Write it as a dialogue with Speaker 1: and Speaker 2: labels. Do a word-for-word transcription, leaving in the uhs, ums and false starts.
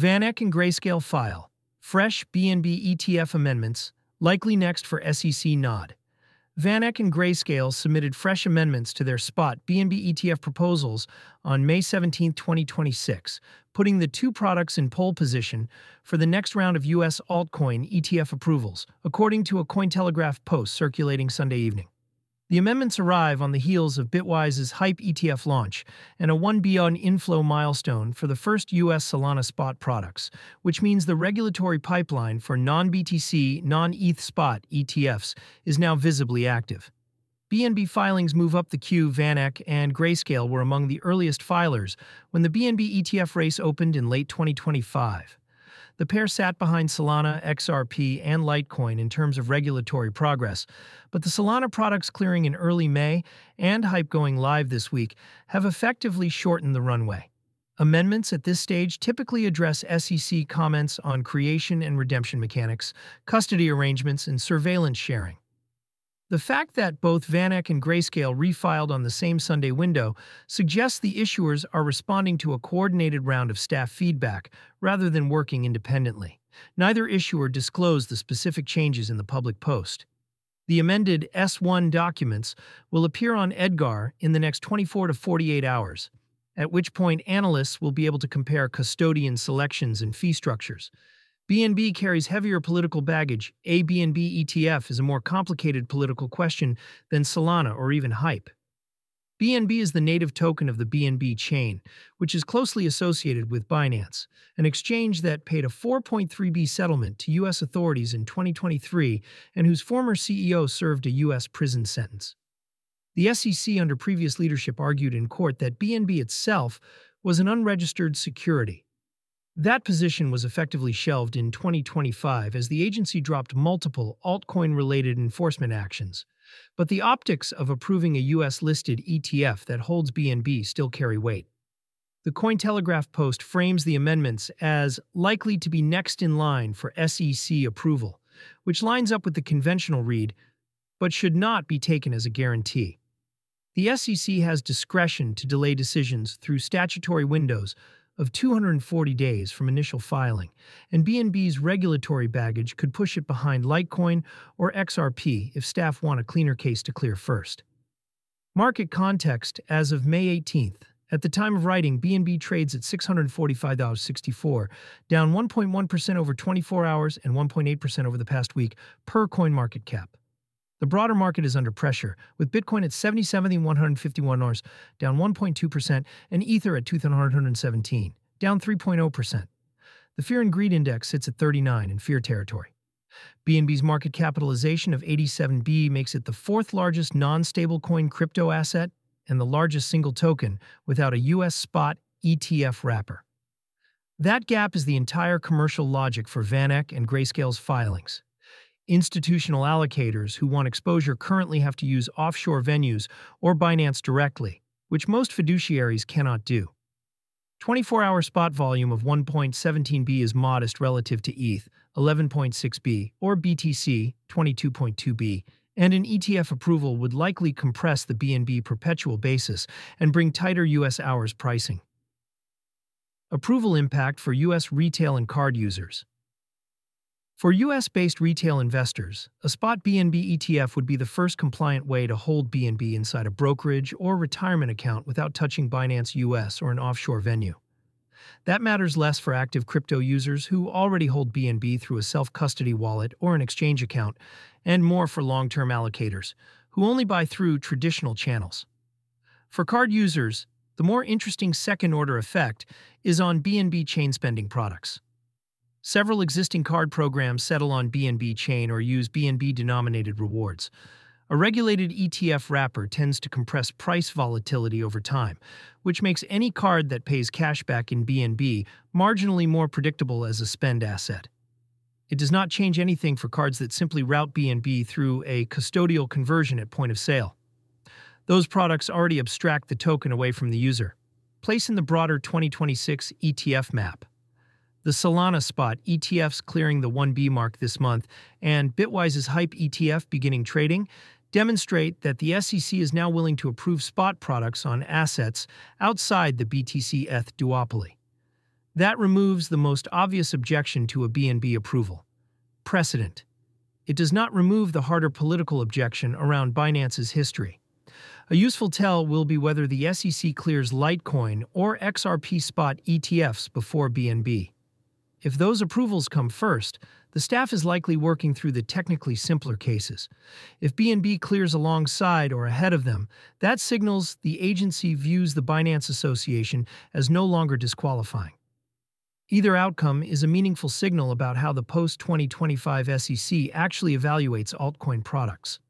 Speaker 1: VanEck and Grayscale file. Fresh B N B E T F amendments, likely next for S E C nod. VanEck and Grayscale submitted fresh amendments to their spot B N B E T F proposals on May seventeenth, twenty twenty-six, putting the two products in pole position for the next round of U S altcoin E T F approvals, according to a Cointelegraph post circulating Sunday evening. The amendments arrive on the heels of Bitwise's Hype E T F launch and a one billion inflow milestone for the first U S Solana spot products, which means the regulatory pipeline for non-B T C, non-E T H spot E T Fs is now visibly active. B N B filings move up the queue. VanEck and Grayscale were among the earliest filers when the B N B E T F race opened in late twenty twenty-five. The pair sat behind Solana, X R P, and Litecoin in terms of regulatory progress, but the Solana products clearing in early May and Hype going live this week have effectively shortened the runway. Amendments at this stage typically address S E C comments on creation and redemption mechanics, custody arrangements, and surveillance sharing. The fact that both VanEck and Grayscale refiled on the same Sunday window suggests the issuers are responding to a coordinated round of staff feedback rather than working independently. Neither issuer disclosed the specific changes in the public post. The amended S one documents will appear on Edgar in the next twenty-four to forty-eight hours, at which point analysts will be able to compare custodian selections and fee structures. B N B carries heavier political baggage. A B N B E T F is a more complicated political question than Solana or even Hype. B N B is the native token of the B N B chain, which is closely associated with Binance, an exchange that paid a four point three B settlement to U S authorities in twenty twenty-three and whose former C E O served a U S prison sentence. The S E C under previous leadership argued in court that B N B itself was an unregistered security. That position was effectively shelved in twenty twenty-five as the agency dropped multiple altcoin-related enforcement actions. But the optics of approving a U S-listed E T F that holds B N B still carry weight. The Cointelegraph post frames the amendments as likely to be next in line for S E C approval, which lines up with the conventional read, but should not be taken as a guarantee. The S E C has discretion to delay decisions through statutory windows of two hundred forty days from initial filing, and B N B's regulatory baggage could push it behind Litecoin or X R P if staff want a cleaner case to clear first. Market context as of May eighteenth. At the time of writing, B N B trades at six hundred forty-five dollars and sixty-four cents, down one point one percent over twenty-four hours and one point eight percent over the past week per CoinMarketCap. The broader market is under pressure, with Bitcoin at seventy-seven thousand one hundred fifty-one dollars, down one point two percent, and Ether at two thousand one hundred seventeen dollars, down three point zero percent. The Fear and Greed Index sits at thirty-nine in fear territory. B N B's market capitalization of eighty-seven billion dollars makes it the fourth largest non-stablecoin crypto asset and the largest single token without a U S spot E T F wrapper. That gap is the entire commercial logic for VanEck and Grayscale's filings. Institutional allocators who want exposure currently have to use offshore venues or Binance directly, which most fiduciaries cannot do. twenty-four hour spot volume of one point one seven billion is modest relative to E T H, eleven point six billion, or B T C, twenty-two point two billion, and an E T F approval would likely compress the B N B perpetual basis and bring tighter U S hours pricing. Approval impact for U S retail and card users. For U S-based retail investors, a spot B N B E T F would be the first compliant way to hold B N B inside a brokerage or retirement account without touching Binance U S or an offshore venue. That matters less for active crypto users who already hold B N B through a self-custody wallet or an exchange account, and more for long-term allocators, who only buy through traditional channels. For card users, the more interesting second-order effect is on B N B chain spending products. Several existing card programs settle on B N B chain or use B N B-denominated rewards. A regulated E T F wrapper tends to compress price volatility over time, which makes any card that pays cashback in B N B marginally more predictable as a spend asset. It does not change anything for cards that simply route B N B through a custodial conversion at point of sale. Those products already abstract the token away from the user. Place in the broader twenty twenty-six E T F map. The Solana spot E T Fs clearing the one B mark this month and Bitwise's Hype E T F beginning trading demonstrate that the S E C is now willing to approve spot products on assets outside the B T C E T H duopoly. That removes the most obvious objection to a B N B approval: precedent. It does not remove the harder political objection around Binance's history. A useful tell will be whether the S E C clears Litecoin or X R P spot E T Fs before B N B. If those approvals come first, the staff is likely working through the technically simpler cases. If B N B clears alongside or ahead of them, that signals the agency views the Binance Association as no longer disqualifying. Either outcome is a meaningful signal about how the post twenty twenty-five S E C actually evaluates altcoin products.